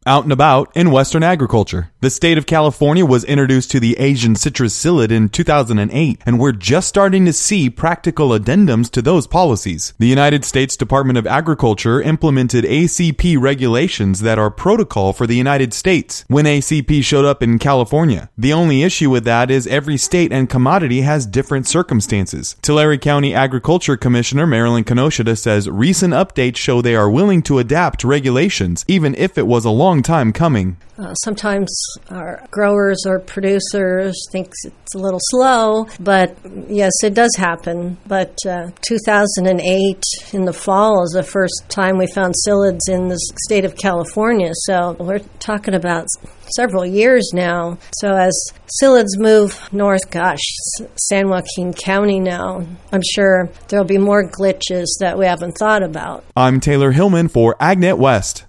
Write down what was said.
Out and about in Western agriculture. The state of California was introduced to the Asian citrus psyllid in 2008, and we're just starting to see practical addendums to those policies. The United States Department of Agriculture implemented ACP regulations that are protocol for the United States when ACP showed up in California. The only issue with that is every state and commodity has different circumstances. Tulare County Agriculture Commissioner Marilyn Kinoshita says recent updates show they are willing to adapt regulations, even if it was a long time coming. Sometimes our growers or producers think it's a little slow, but yes, it does happen. But 2008 in the fall is the first time we found psyllids in the state of California. So we're talking about several years now. So as psyllids move north, San Joaquin County now, I'm sure there'll be more glitches that we haven't thought about. I'm Taylor Hillman for AgNet West.